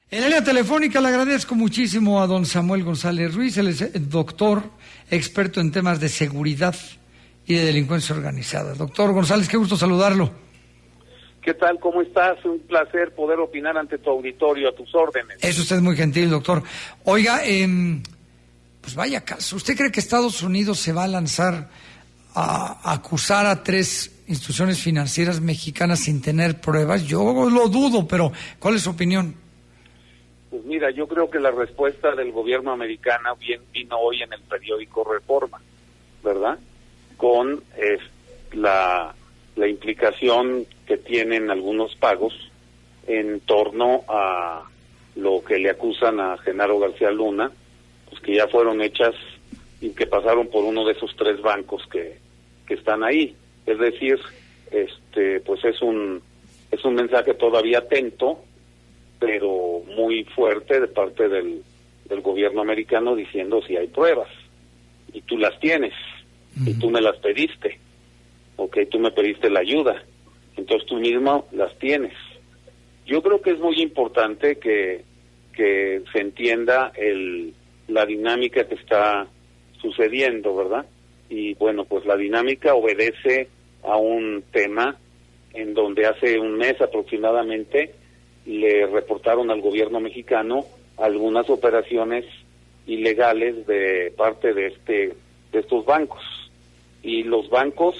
En la línea telefónica le agradezco muchísimo a don Samuel González Ruiz, él es doctor, experto en temas de seguridad y de delincuencia organizada. Doctor González, qué gusto saludarlo. ¿Qué tal? ¿Cómo estás? Un placer poder opinar ante tu auditorio, a tus órdenes. Es usted muy gentil, doctor. Oiga, pues vaya caso, ¿usted cree que Estados Unidos se va a lanzar a acusar a 3 instituciones financieras mexicanas sin tener pruebas? Yo lo dudo, pero ¿cuál es su opinión? Pues mira, yo creo que la respuesta del gobierno americano vino hoy en el periódico Reforma, ¿verdad? Con la implicación que tienen algunos pagos en torno a lo que le acusan a Genaro García Luna, pues que ya fueron hechas y que pasaron por uno de esos 3 bancos que están ahí. Es decir, pues es un mensaje todavía atento, pero muy fuerte de parte del gobierno americano diciendo si hay pruebas y tú las tienes y tú me las pediste, tú me pediste la ayuda, entonces tú mismo las tienes. Yo creo que es muy importante que se entienda la dinámica que está sucediendo, ¿verdad? Y bueno, pues la dinámica obedece a un tema en donde hace un mes aproximadamente le reportaron al gobierno mexicano algunas operaciones ilegales de parte de estos bancos. Y los bancos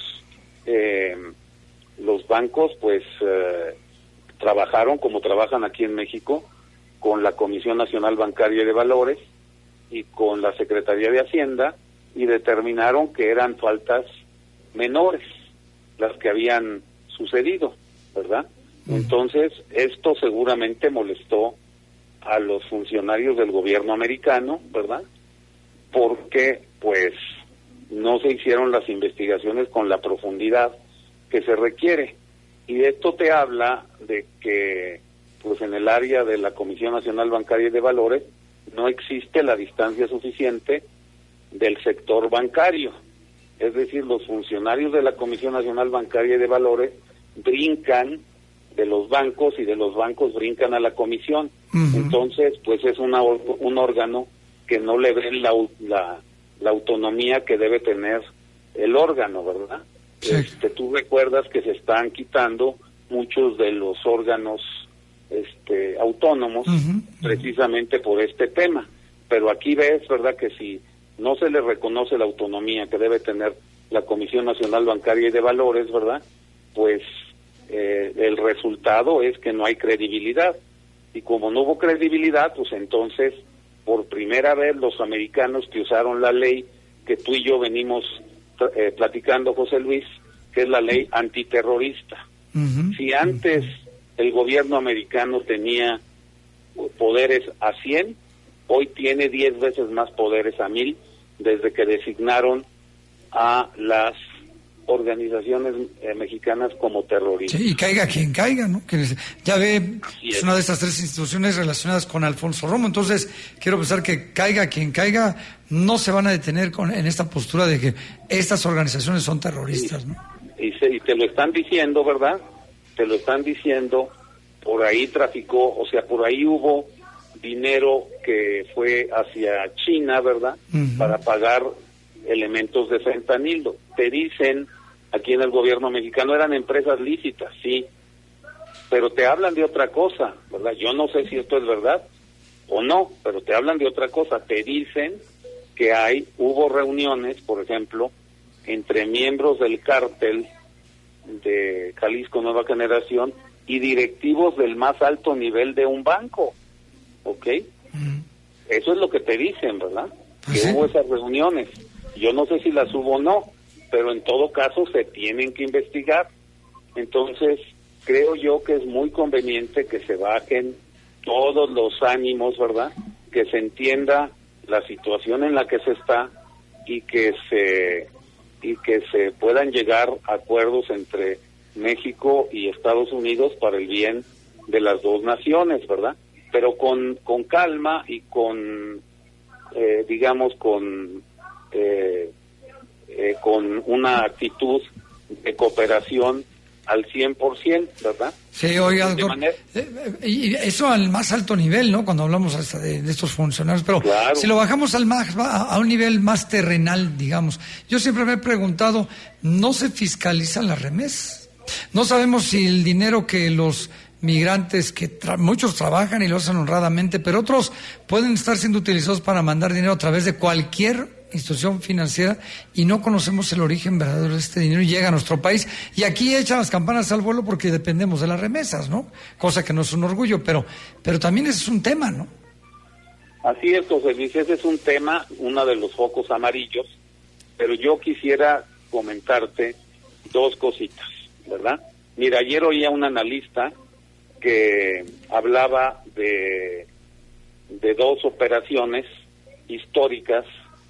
pues trabajaron como trabajan aquí en México con la Comisión Nacional Bancaria y de Valores y con la Secretaría de Hacienda, y determinaron que eran faltas menores las que habían sucedido, ¿verdad? Entonces, esto seguramente molestó a los funcionarios del gobierno americano, ¿verdad? Porque, pues, no se hicieron las investigaciones con la profundidad que se requiere. Y esto te habla de que, pues, en el área de la Comisión Nacional Bancaria y de Valores no existe la distancia suficiente del sector bancario. Es decir, los funcionarios de la Comisión Nacional Bancaria y de Valores brincan de los bancos y de los bancos brincan a la comisión. Entonces, pues es un órgano que no le ven la autonomía que debe tener el órgano, ¿verdad? Sí. Tú recuerdas que se están quitando muchos de los órganos autónomos precisamente por este tema, pero aquí ves, ¿verdad?, que si no se le reconoce la autonomía que debe tener la Comisión Nacional Bancaria y de Valores, ¿verdad?, pues el resultado es que no hay credibilidad. Y como no hubo credibilidad, pues entonces, por primera vez, los americanos que usaron la ley que tú y yo venimos platicando, José Luis, que es la ley antiterrorista. Si antes el gobierno americano tenía poderes a 100, hoy tiene 10 veces más poderes a 1000, desde que designaron a las organizaciones mexicanas como terroristas. Sí, y caiga quien caiga, ¿no? Que ya ve, es una de estas 3 instituciones relacionadas con Alfonso Romo. Entonces, quiero pensar que caiga quien caiga, no se van a detener en esta postura de que estas organizaciones son terroristas, ¿no? Y te lo están diciendo, ¿verdad? Te lo están diciendo, por ahí traficó, o sea, por ahí hubo dinero que fue hacia China, ¿verdad? Para pagar elementos de fentanilo. Te dicen, aquí en el gobierno mexicano, eran empresas lícitas, sí, pero te hablan de otra cosa, ¿verdad? Yo no sé si esto es verdad o no, pero te hablan de otra cosa. Te dicen que hubo reuniones, por ejemplo, entre miembros del cártel de Jalisco Nueva Generación y directivos del más alto nivel de un banco, ¿ok? Eso es lo que te dicen, ¿verdad? Pues que sí. hubo esas reuniones. Yo no sé si las hubo o no, pero en todo caso se tienen que investigar. Entonces, creo yo que es muy conveniente que se bajen todos los ánimos, ¿verdad? Que se entienda la situación en la que se está y que se puedan llegar a acuerdos entre México y Estados Unidos para el bien de las dos naciones, ¿verdad? Pero con calma y con con una actitud de cooperación al 100%, ¿verdad? Sí, oiga, doctor, y eso al más alto nivel, ¿no? Cuando hablamos hasta de estos funcionarios, pero claro, si lo bajamos a un nivel más terrenal, digamos, yo siempre me he preguntado, ¿no se fiscalizan las remesas? No sabemos si el dinero que los migrantes, muchos trabajan y lo hacen honradamente, pero otros pueden estar siendo utilizados para mandar dinero a través de cualquier institución financiera y no conocemos el origen verdadero de este dinero y llega a nuestro país y aquí echan las campanas al vuelo porque dependemos de las remesas, ¿no? Cosa que no es un orgullo, pero también ese es un tema, ¿no? Así es, José Luis, ese es un tema, uno de los focos amarillos, pero yo quisiera comentarte dos cositas, ¿verdad? Mira, ayer oía un analista que hablaba de dos operaciones históricas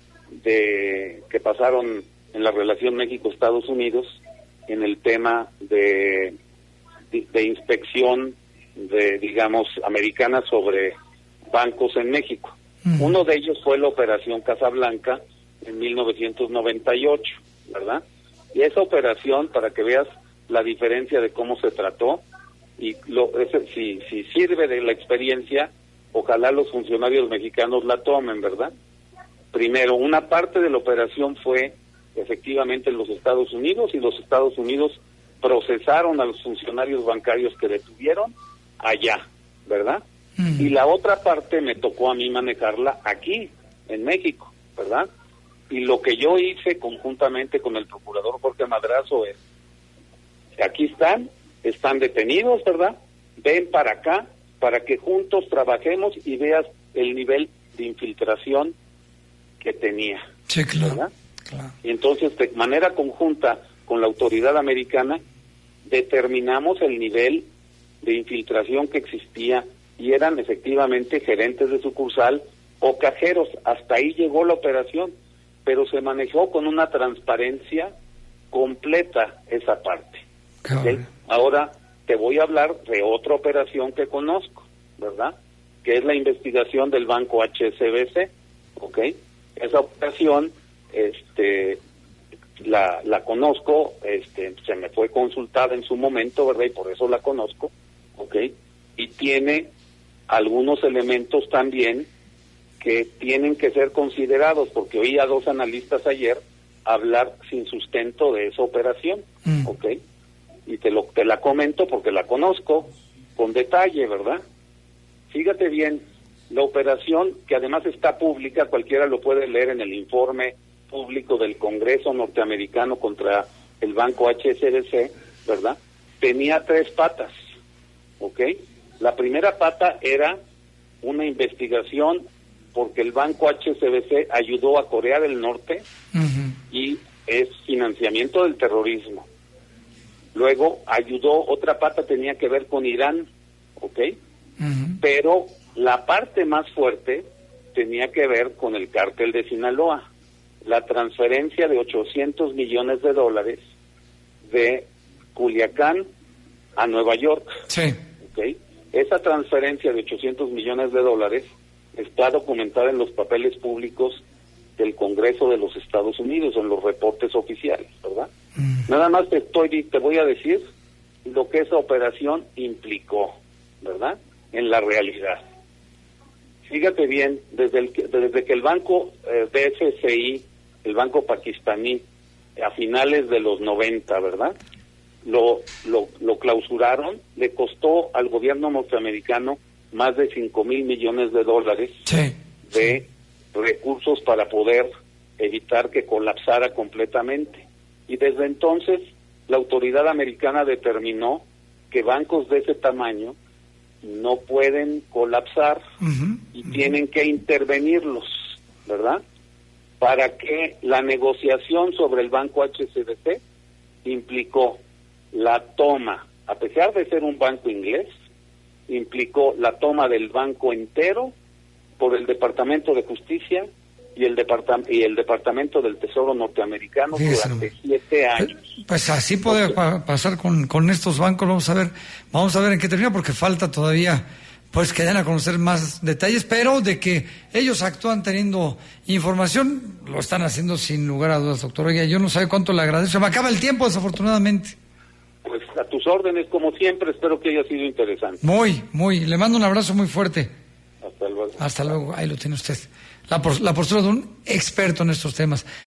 que pasaron en la relación México-Estados Unidos en el tema de inspección digamos, americana sobre bancos en México. Uno de ellos fue la Operación Casablanca en 1998, ¿verdad? Y esa operación, para que veas la diferencia de cómo se trató, y si sirve de la experiencia, ojalá los funcionarios mexicanos la tomen, ¿verdad? Primero, una parte de la operación fue efectivamente en los Estados Unidos, y los Estados Unidos procesaron a los funcionarios bancarios que detuvieron allá, ¿verdad? Y la otra parte me tocó a mí manejarla aquí, en México, ¿verdad? Y lo que yo hice conjuntamente con el procurador Jorge Madrazo es, aquí están detenidos, ¿verdad? Ven para acá, para que juntos trabajemos y veas el nivel de infiltración que tenía. Sí, claro, ¿verdad? Claro. Y entonces, de manera conjunta con la autoridad americana, determinamos el nivel de infiltración que existía y eran efectivamente gerentes de sucursal o cajeros. Hasta ahí llegó la operación, pero se manejó con una transparencia completa esa parte. ¿Okay? Ahora te voy a hablar de otra operación que conozco, ¿verdad? Que es la investigación del banco HSBC, ¿ok? Esa operación, la conozco, se me fue consultada en su momento, ¿verdad? Y por eso la conozco, ¿ok? Y tiene algunos elementos también que tienen que ser considerados, porque oí a dos analistas ayer hablar sin sustento de esa operación, ¿ok? Y te la comento porque la conozco con detalle, ¿verdad? Fíjate bien, la operación, que además está pública, cualquiera lo puede leer en el informe público del Congreso norteamericano contra el banco HSBC, ¿verdad? Tenía 3 patas, ¿ok? La primera pata era una investigación porque el banco HSBC ayudó a Corea del Norte y es financiamiento del terrorismo. Luego otra pata tenía que ver con Irán, ¿ok? Pero la parte más fuerte tenía que ver con el cártel de Sinaloa, la transferencia de $800 millones de Culiacán a Nueva York. Sí. ¿Okay? Esa transferencia de $800 millones está documentada en los papeles públicos del Congreso de los Estados Unidos, en los reportes oficiales, ¿verdad? Nada más te voy a decir lo que esa operación implicó, ¿verdad? En la realidad. Fíjate bien, desde que el banco BFCI, el banco pakistaní, a finales de los 90, ¿verdad? Lo clausuraron, le costó al gobierno norteamericano más de $5,000 millones de recursos para poder evitar que colapsara completamente. Y desde entonces la autoridad americana determinó que bancos de ese tamaño no pueden colapsar y tienen que intervenirlos, ¿verdad? Para que la negociación sobre el banco HSBC implicó la toma, a pesar de ser un banco inglés, implicó la toma del banco entero por el Departamento de Justicia y el Departamento del Tesoro norteamericano durante 7 años. Pues así puede pasar con estos bancos. Vamos a ver en qué termina, porque falta todavía pues que den a conocer más detalles, pero de que ellos actúan teniendo información, lo están haciendo sin lugar a dudas, doctor. Oiga, yo no sé cuánto le agradezco. Se me acaba el tiempo, desafortunadamente. pues a tus órdenes como siempre, espero que haya sido interesante. Muy, le mando un abrazo muy fuerte. Hasta luego. Hasta luego, ahí lo tiene usted. La postura de un experto en estos temas.